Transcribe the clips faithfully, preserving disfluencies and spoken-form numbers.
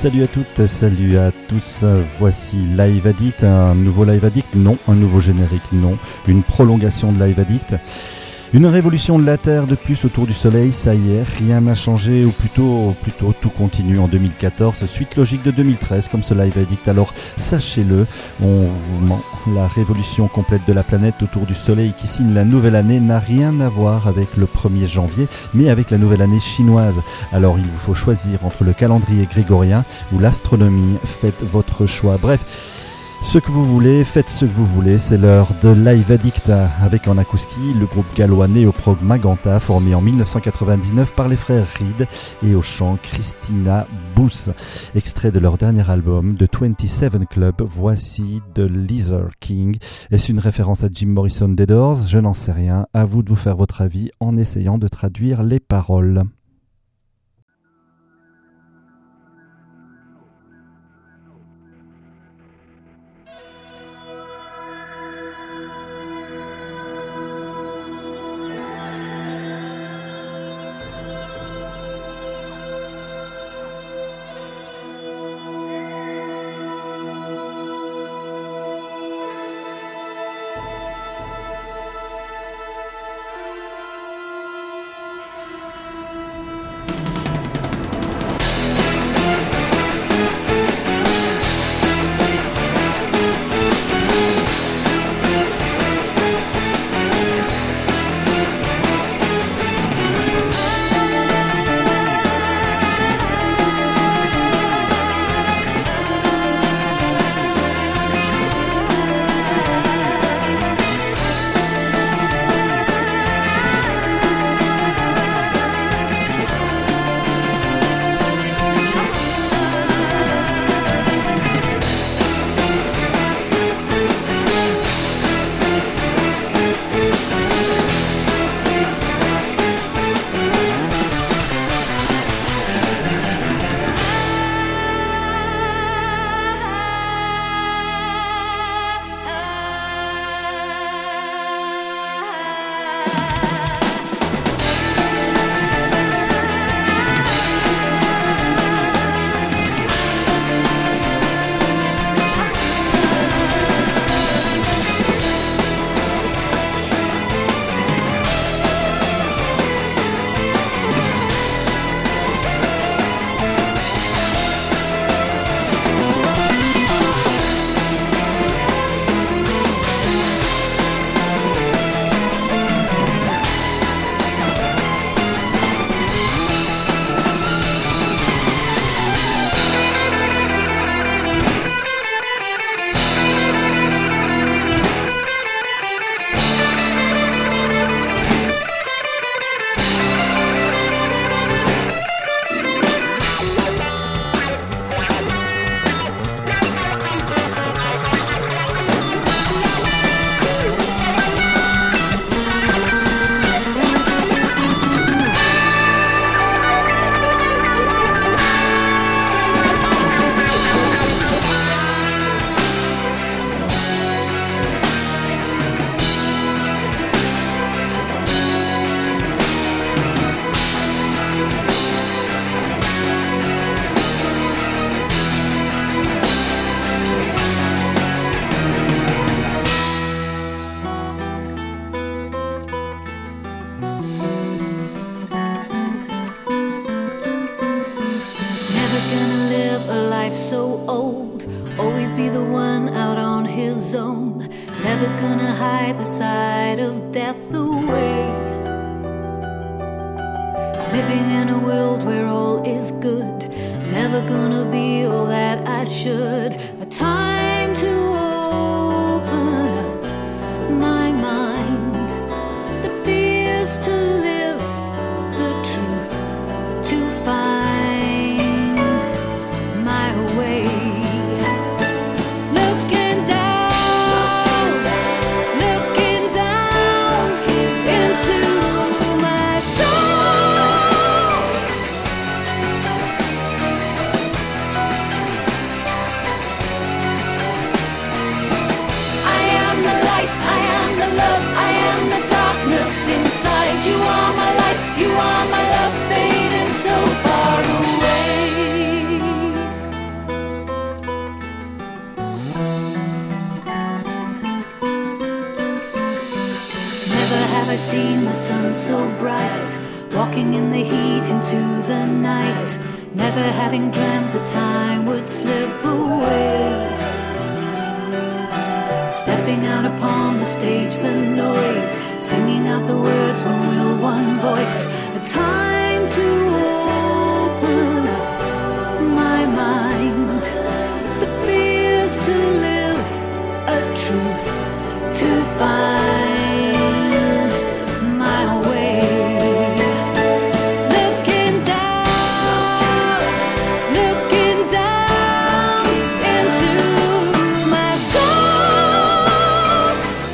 Salut à toutes, salut à tous, voici Live Addict, un nouveau Live Addict, non, un nouveau générique, non, une prolongation de Live Addict. Une révolution de la Terre de plus autour du Soleil, ça y est, rien n'a changé, ou plutôt, plutôt tout continue en deux mille quatorze, suite logique de deux mille treize comme ce Live Addict. Alors sachez-le, on vous ment, la révolution complète de la planète autour du Soleil qui signe la nouvelle année n'a rien à voir avec le premier janvier, mais avec la nouvelle année chinoise. Alors il vous faut choisir entre le calendrier grégorien ou l'astronomie, faites votre choix. Bref, ce que vous voulez, faites ce que vous voulez, c'est l'heure de Live Addict avec en akouski le groupe gallois Néoprog Magenta formé en dix-neuf cent quatre-vingt-dix-neuf par les frères Reed et au chant Christina Booth. Extrait de leur dernier album The vingt-sept Club, voici The Lizard King. Est-ce une référence à Jim Morrison des Doors? Je n'en sais rien, à vous de vous faire votre avis en essayant de traduire les paroles. seen the sun so bright, walking in the heat into the night, never having dreamt the time would slip away. Stepping out upon the stage, the noise, singing out the words, one will, one voice. A time to open up my mind, the fears to live, a truth to find my way. Looking down, looking down into my soul.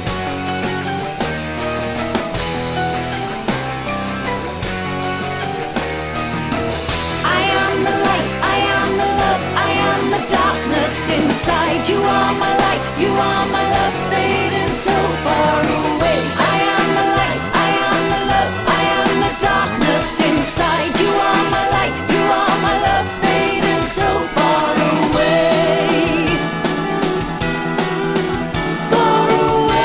I am the light, I am the love, I am the darkness inside. You are my light, you are my love, fading so far away. I am the light, I am the love, I am the darkness inside. You are my light, you are my love, fading so far away. Far away.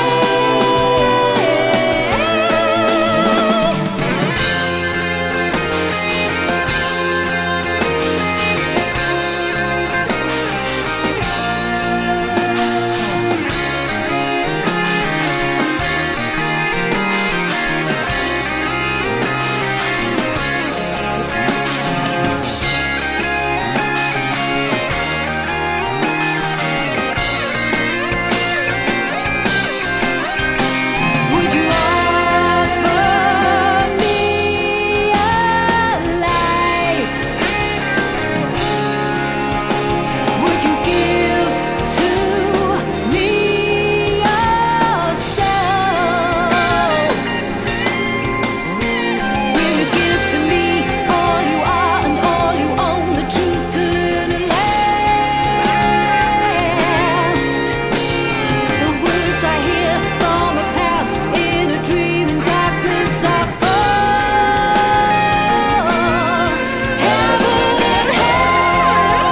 Would you offer me a life? Would you give to me yourself? Will you give to me all you are and all you own, the truth to learn and last? The words I hear from a past in a dream in darkness I fall. Heaven and hell.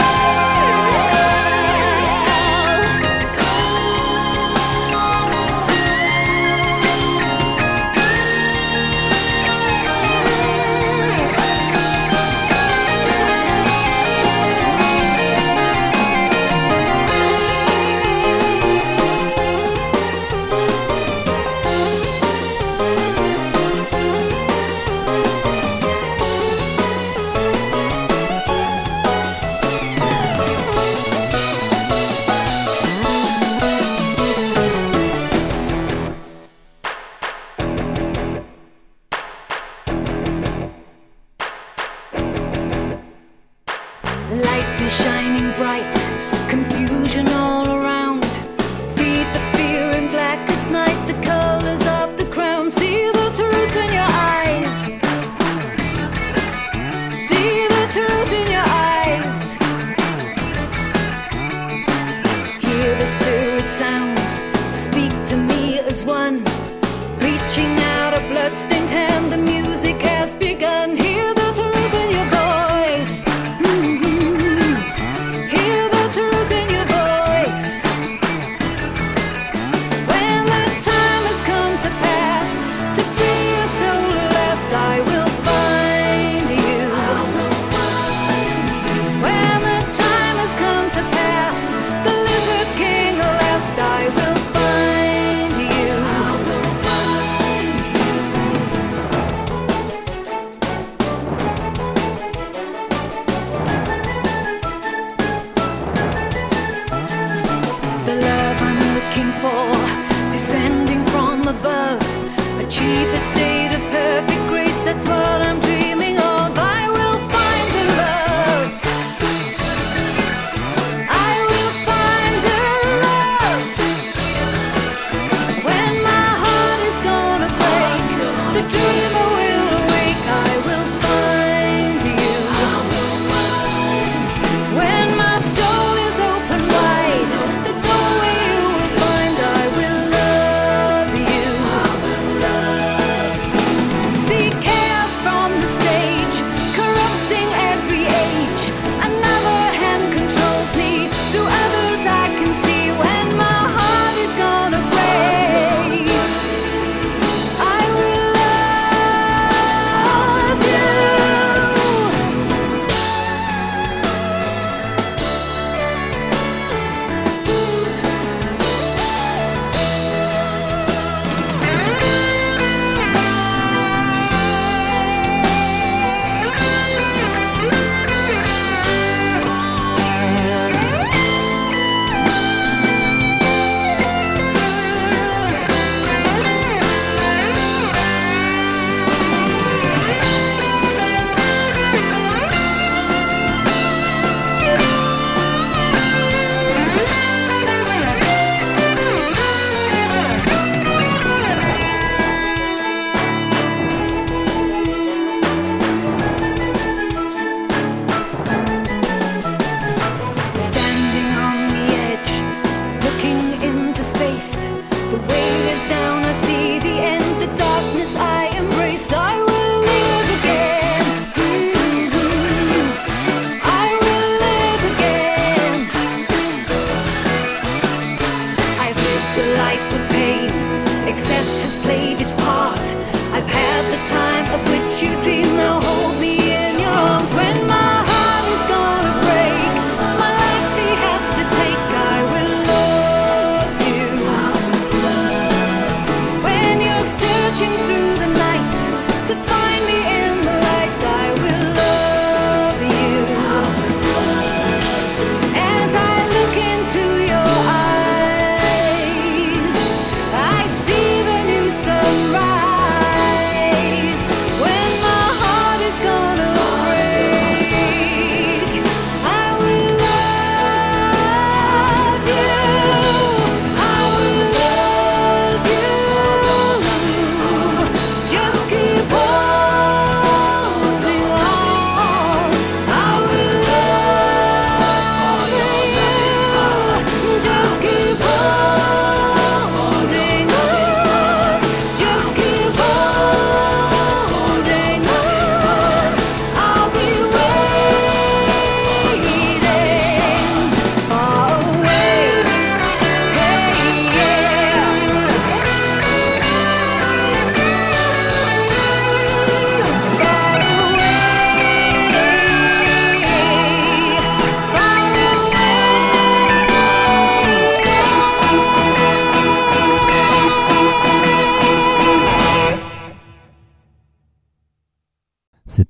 Light is shining bright, confusion all around. Beat the fear in blackest night, the colors of the crown. See the truth in your eyes. See the truth in your eyes. Hear the spirit sounds, speak to me as one. Reaching out a bloodstained hand, the music has begun. Hear the truth in your voice. Mhm. Hear the truth in your voice. When the time has come to pass, to free your soul at last, I will find you. When the time has come to pass, the lizard king at last, I will find you. The love I'm looking for, descending from above, achieve the state of perfect grace. That's what I'm dreaming of. I will find the love. I will find the love. When my heart is gonna break, the dreamer will awake. I will find you. When my soul is open wide, the doorway you will find. I will love you.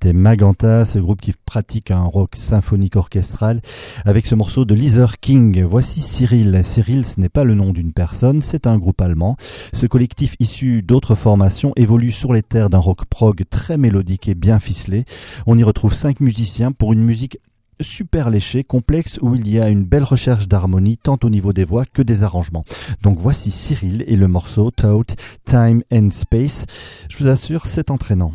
c'était Magenta, ce groupe qui pratique un rock symphonique orchestral avec ce morceau de Lizard King. Voici Cyril. Cyril, ce n'est pas le nom d'une personne, c'est un groupe allemand. Ce collectif issu d'autres formations évolue sur les terres d'un rock prog très mélodique et bien ficelé. On y retrouve cinq musiciens pour une musique super léché, complexe, où il y a une belle recherche d'harmonie tant au niveau des voix que des arrangements. Donc voici Cyril et le morceau Thought, Time and Space. Je vous assure, c'est entraînant.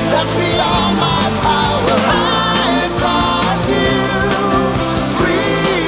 Beyond my power, I find you.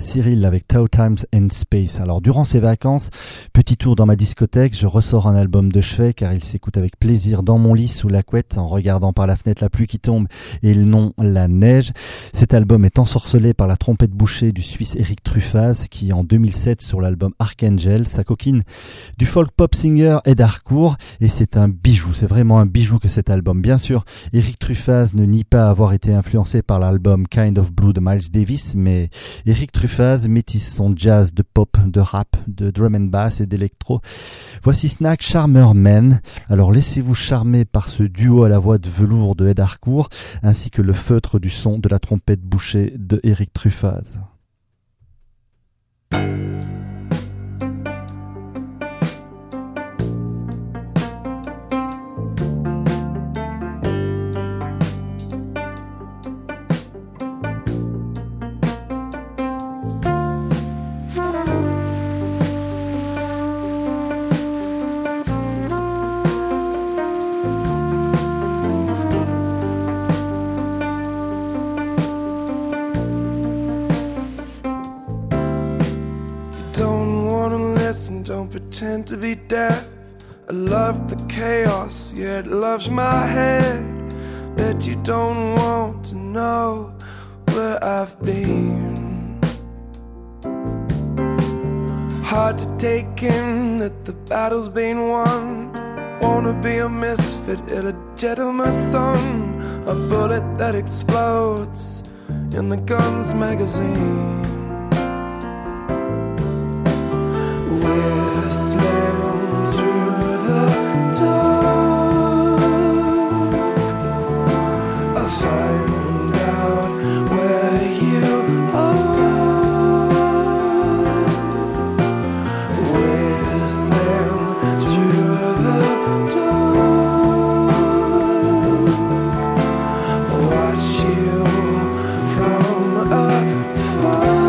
Cyril avec Two Times and Space. Alors durant ces vacances, petit tour dans ma discothèque, je ressors un album de chevet car il s'écoute avec plaisir dans mon lit sous la couette en regardant par la fenêtre la pluie qui tombe et non la neige. Cet album est ensorcelé par la trompette bouchée du Suisse Eric Truffaz qui en deux mille sept sur l'album Archangel s'acoquine du folk pop singer Ed Harcourt et c'est un bijou, c'est vraiment un bijou que cet album. Bien sûr, Eric Truffaz ne nie pas avoir été influencé par l'album Kind of Blue de Miles Davis, mais Eric Truffaz métisse son jazz de pop, de rap, de drum and bass et d'électro. Voici Snack Charmer Man. Alors laissez-vous charmer par ce duo à la voix de velours de Ed Harcourt ainsi que le feutre du son de la trompette bouchée de Eric Truffaz. Don't pretend to be deaf. I love the chaos, yeah, it loves my head. Bet you don't want to know where I've been. Hard to take in that the battle's been won. Wanna be a misfit and a gentleman's son. A bullet that explodes in the Guns magazine. Whistling through the dark, I'll find out where you are. Whistling through the dark, watch you from afar.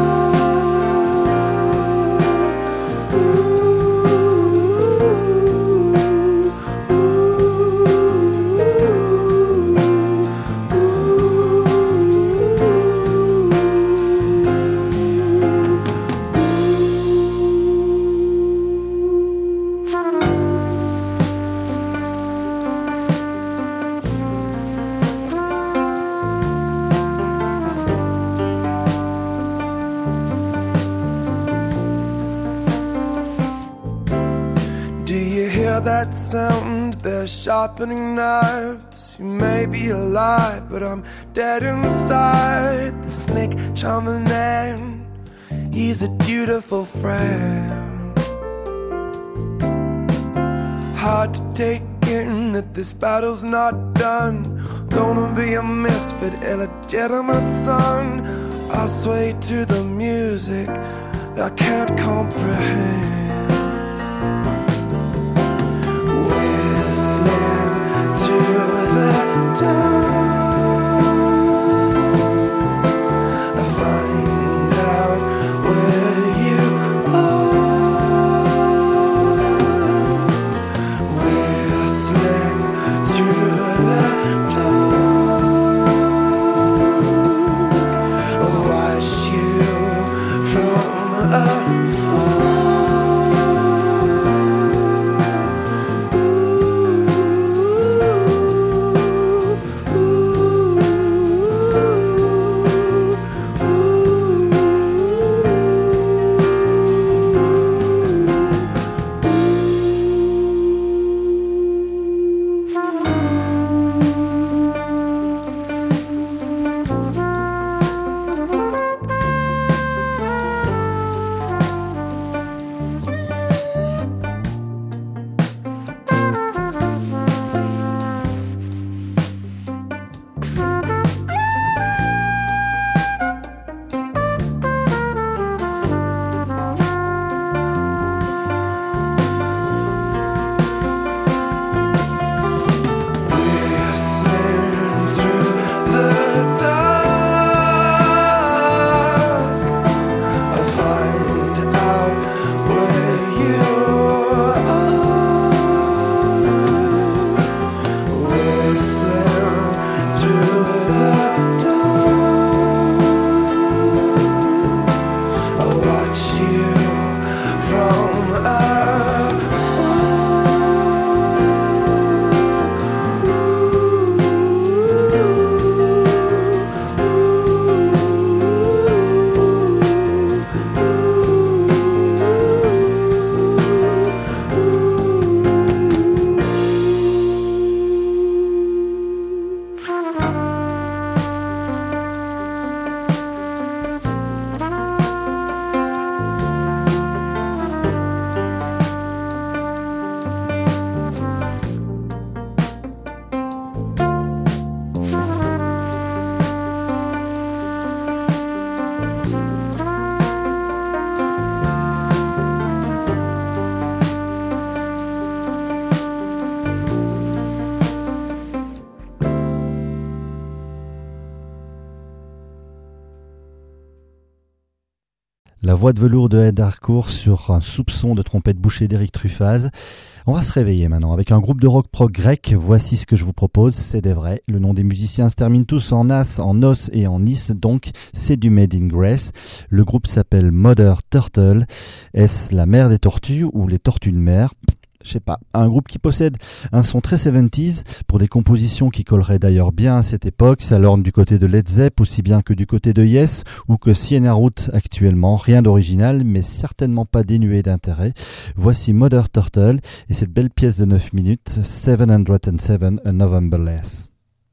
That sound, they're sharpening knives. You may be alive, but I'm dead inside. The snake charming man, he's a dutiful friend. Hard to take in that this battle's not done. Gonna be a misfit, illegitimate son. I sway to the music I can't comprehend. Through the dark, I find out where you are. Whistling through the dark, watch you from afar. La voix de velours de Ed Harcourt sur un soupçon de trompette bouchée d'Éric Truffaz. On va se réveiller maintenant avec un groupe de rock prog grec. Voici ce que je vous propose, c'est des vrais. Le nom des musiciens se termine tous en as, en os et en is, donc c'est du Made in Grace. Le groupe s'appelle Mother Turtle. Est-ce la mère des tortues ou les tortues de mer ? Je sais pas, un groupe qui possède un son très soixante-dix pour des compositions qui colleraient d'ailleurs bien à cette époque. Ça lorne du côté de Led Zepp aussi bien que du côté de Yes ou que Sienna Root actuellement. Rien d'original mais certainement pas dénué d'intérêt. Voici Mother Turtle et cette belle pièce de neuf minutes, sept cent sept, A November Less.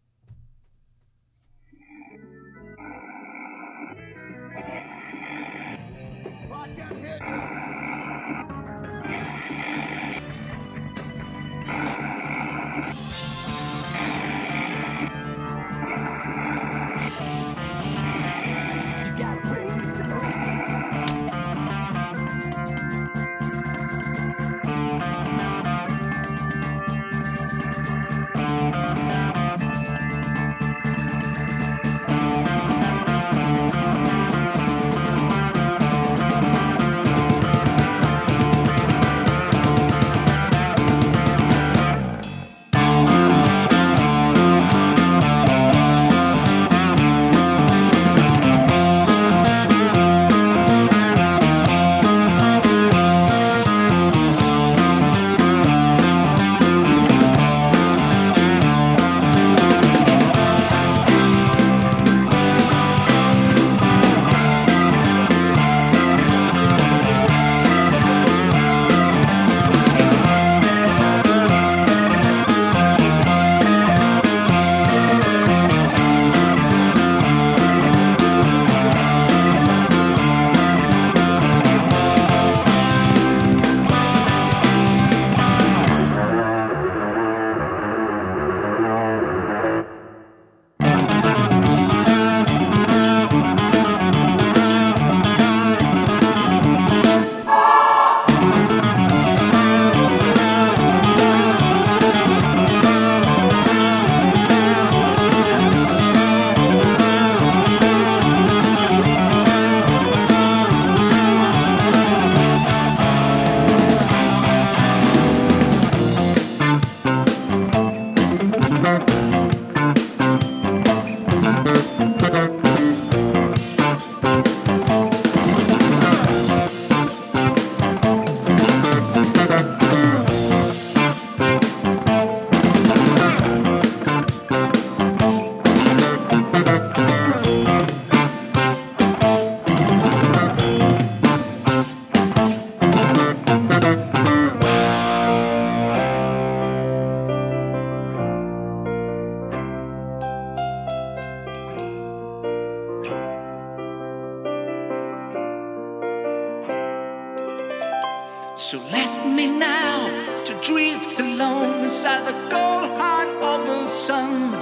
So let me now to drift alone inside the cold heart of the sun,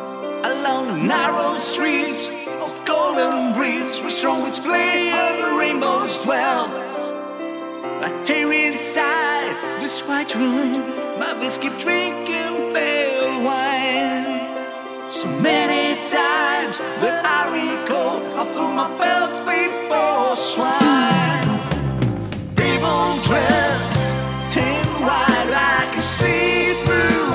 along the narrow streets of golden breeze, where strong winds play and the rainbows dwell. I hear inside this white room my beats keep drinking pale wine. So many times that I recall I threw my bells before swine. People dressed in white, I can see through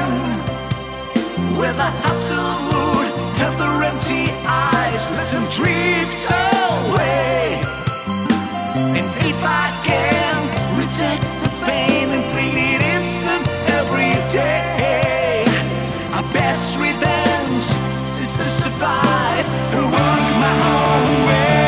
them, with the hearts of wood and their empty eyes, let them drift away. And if I can reject the pain and feel it instant every day, our best revenge is to survive and walk my own way.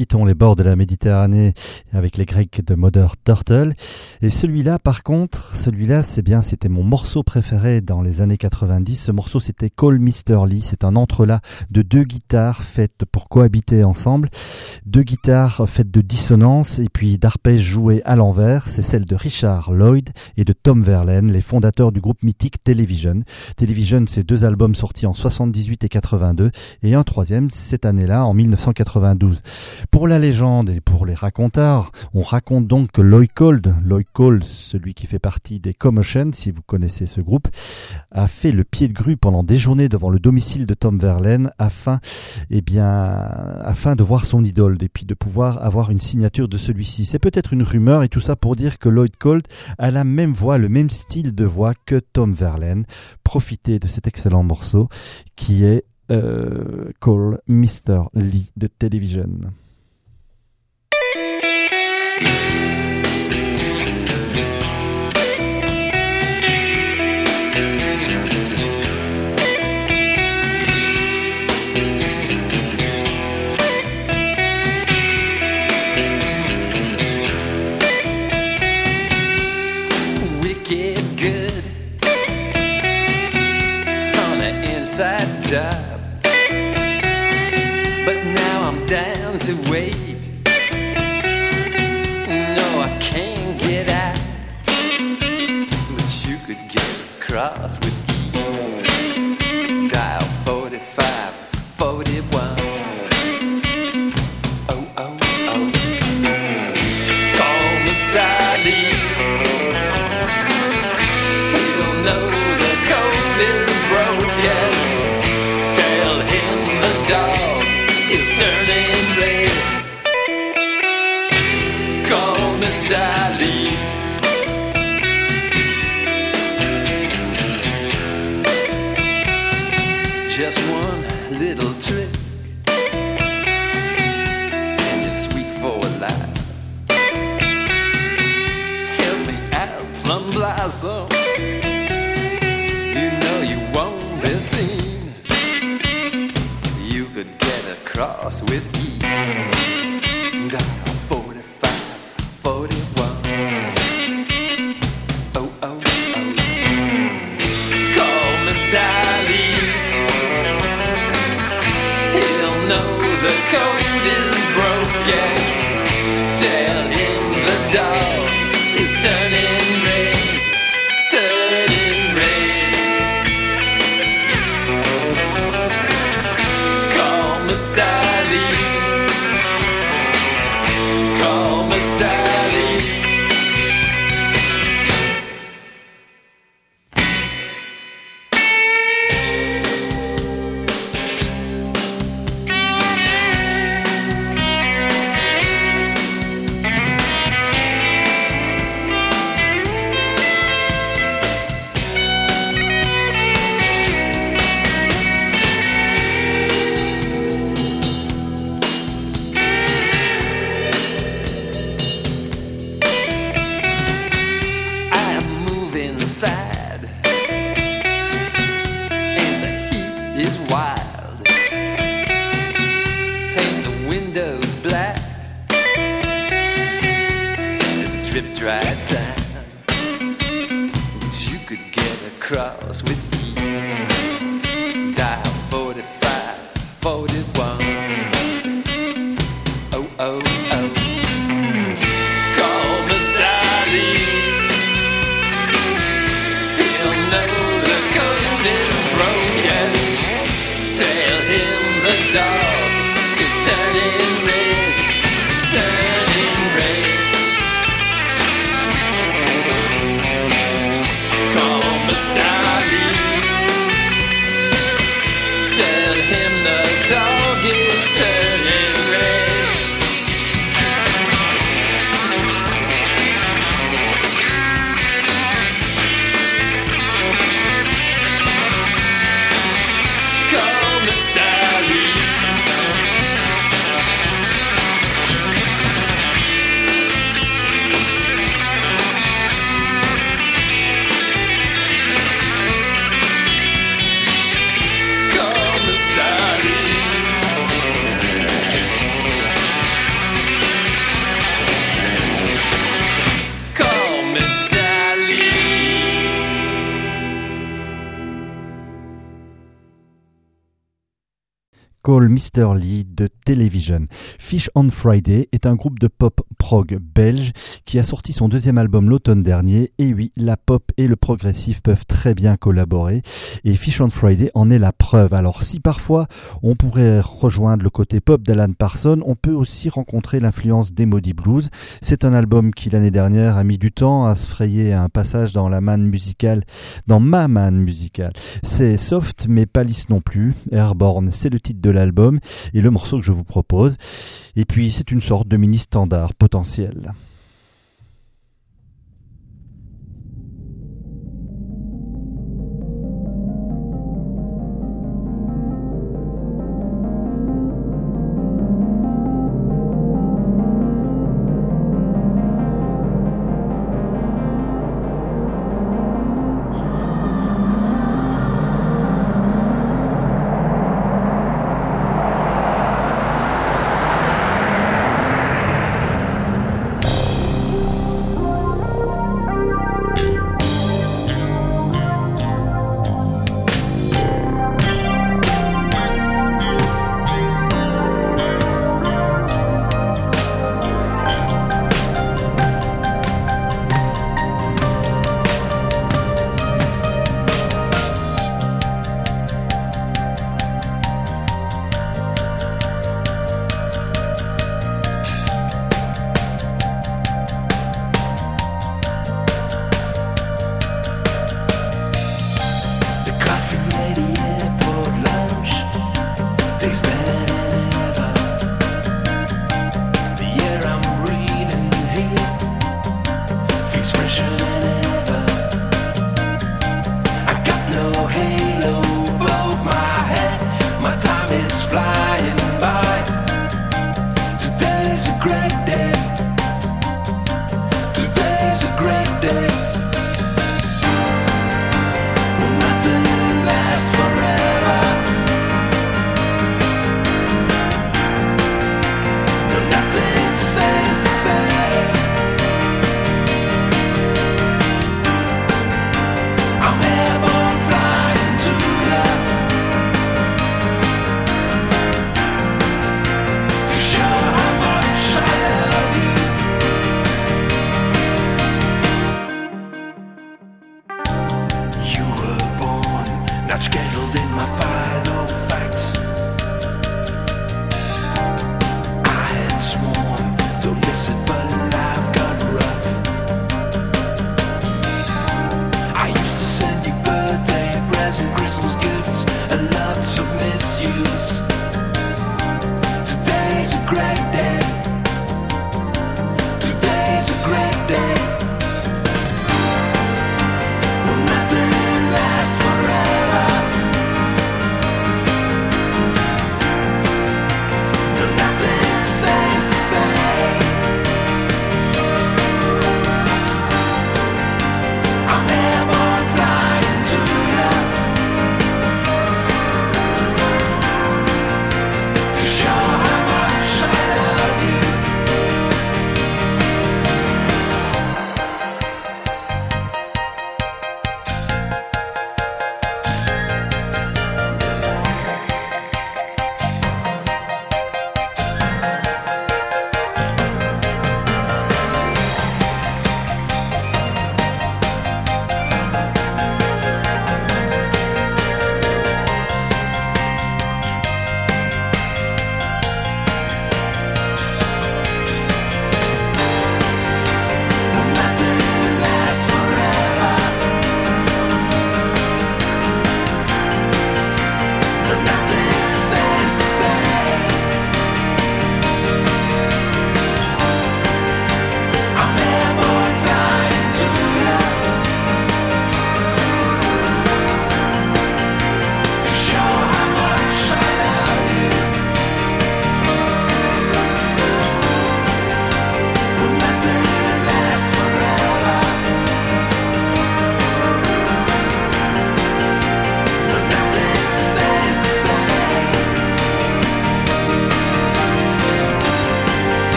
quittons les bords de la Méditerranée avec les Grecs de Mother Turtle. Et celui-là, par contre, celui-là, c'est bien, c'était mon morceau préféré dans les années quatre-vingt-dix. Ce morceau, c'était Call mister Lee. C'est un entrelac de deux guitares faites pour cohabiter ensemble. Deux guitares faites de dissonance et puis d'arpèges joués à l'envers. C'est celle de Richard Lloyd et de Tom Verlaine, les fondateurs du groupe mythique Television. Television, c'est deux albums sortis en soixante-dix-huit et quatre-vingt-deux et un troisième cette année-là en mille neuf cent quatre-vingt-douze. Pour la légende et pour les racontards, on raconte donc que Lloyd Cole, Lloyd Cole, celui qui fait partie des Commotion, si vous connaissez ce groupe, a fait le pied de grue pendant des journées devant le domicile de Tom Verlaine afin, eh bien, afin de voir son idole et puis de pouvoir avoir une signature de celui-ci. C'est peut-être une rumeur et tout ça pour dire que Lloyd Cole a la même voix, le même style de voix que Tom Verlaine. Profitez de cet excellent morceau qui est euh, Call mister Lee de Television. Job, but now I'm down to wait. No, I can't get out, but you could get across with ease. Dial forty-five, forty-one. Oh, oh, oh. Call mister Lee. He'll know the code is broken. Turning red. Call mister Lee. Just one little trick, and you're sweet for life. Help me out, plum blossom. You know you won't be seen. You could get across with ease. Dial forty-five, forty-one. Oh, oh, oh. Call mister Lee. He'll know the code is broken. Tell him the dog is turning red, turning red. Call mister Lee. Call mister Lee. Inside, and the heat is wild. Paint the windows black, and it's drip dry time. But you could get across with ease. Dial forty-five, forty-one. Oh, oh, oh. Call mister Lee. Tell him the dog is turning red, turning red. Call mister Lee. Call mister Lee de Television. Fish on Friday est un groupe de pop prog belge qui a sorti son deuxième album l'automne dernier. Et oui, la pop et le progressif peuvent très bien collaborer et Fish on Friday en est la preuve. Alors si parfois on pourrait rejoindre le côté pop d'Alan Parsons, on peut aussi rencontrer l'influence des Moody Blues. C'est un album qui l'année dernière a mis du temps à se frayer un passage dans la manne musicale, dans ma manne musicale. C'est soft mais pas lisse non plus. Airborne, c'est le titre de l'album et le morceau que je vous propose. Et puis c'est une sorte de mini standard potentiel. I'm airborne flying to the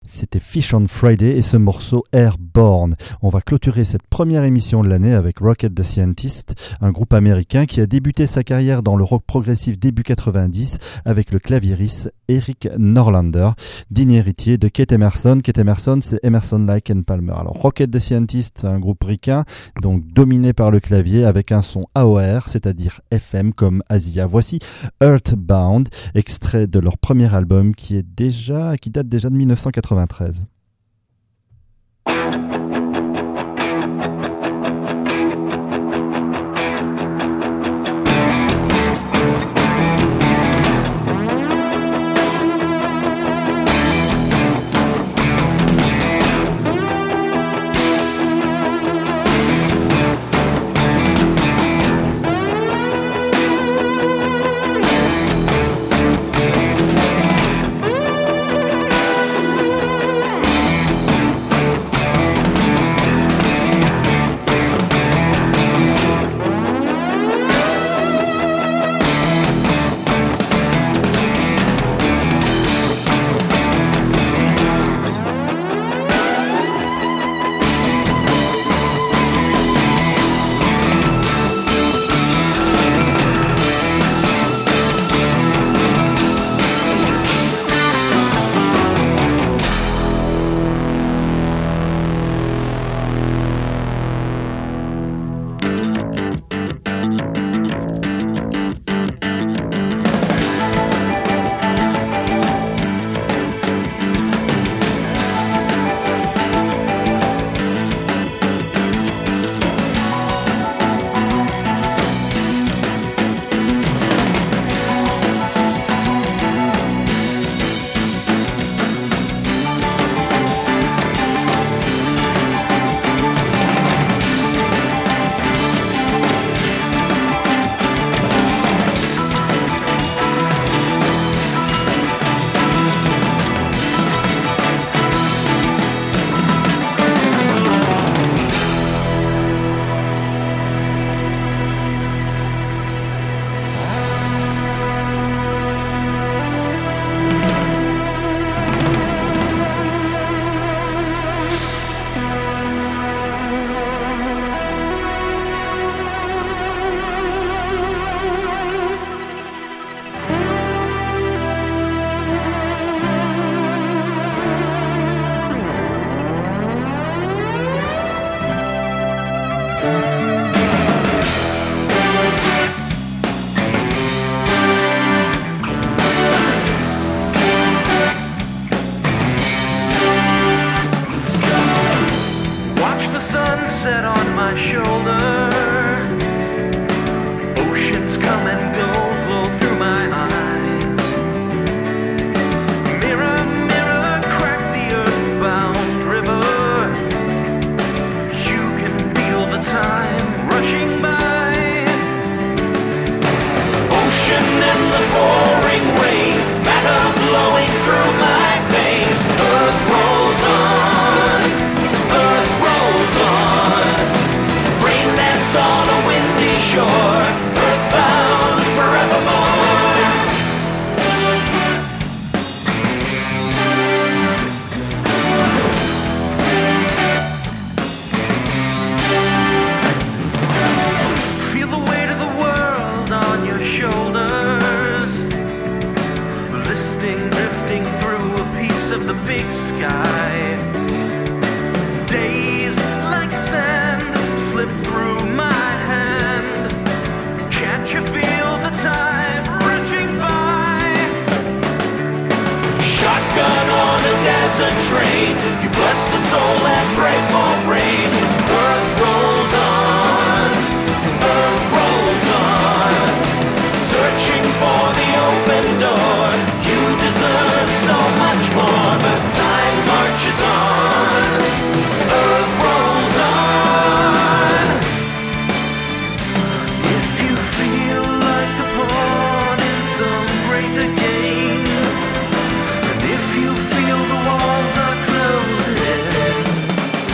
C'était Fish on Friday et ce morceau Airborne. On va clôturer cette première émission de l'année avec Rocket the Scientist, un groupe américain qui a débuté sa carrière dans le rock progressif début quatre-vingt-dix avec le claviériste Eric Norlander, digne héritier de Keith Emerson. Keith Emerson, c'est Emerson, Lake and Palmer. Alors Rocket the Scientist, c'est un groupe ricain, donc dominé par le clavier avec un son A O R, c'est-à-dire F M comme Asia. Voici Earthbound, extrait de leur premier album qui est déjà, qui date déjà de dix-neuf cent quatre-vingt-treize. If you feel the walls are closing,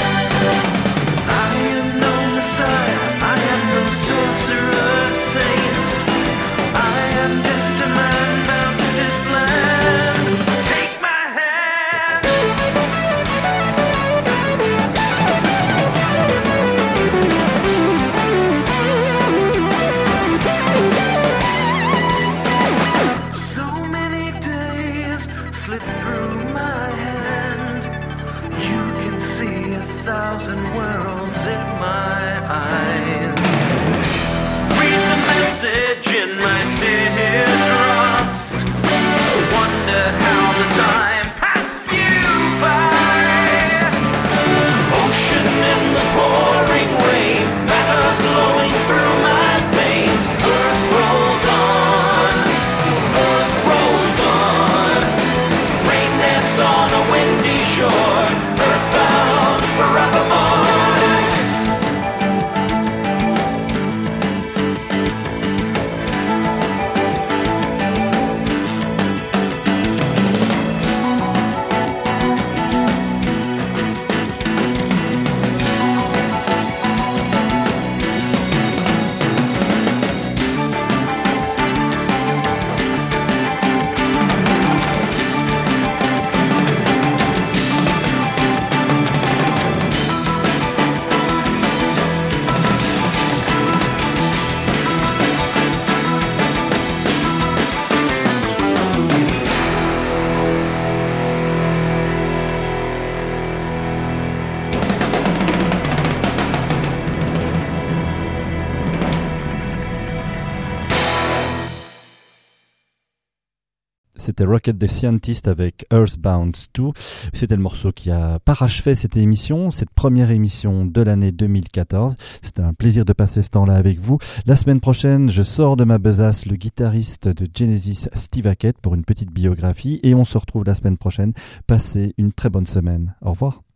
thousand worlds in my eyes. Read the message in my teardrops. Wonder how the time passed you by. Ocean in the pouring rain, matter flowing through my veins. Earth rolls on, earth rolls on. Rain dance on a windy shore, earthbound forevermore. C'était Rocket the Scientist avec Earthbound deux. C'était le morceau qui a parachevé cette émission, cette première émission de l'année deux mille quatorze. C'était un plaisir de passer ce temps-là avec vous. La semaine prochaine, je sors de ma besace le guitariste de Genesis, Steve Hackett, pour une petite biographie. Et on se retrouve la semaine prochaine. Passez une très bonne semaine. Au revoir.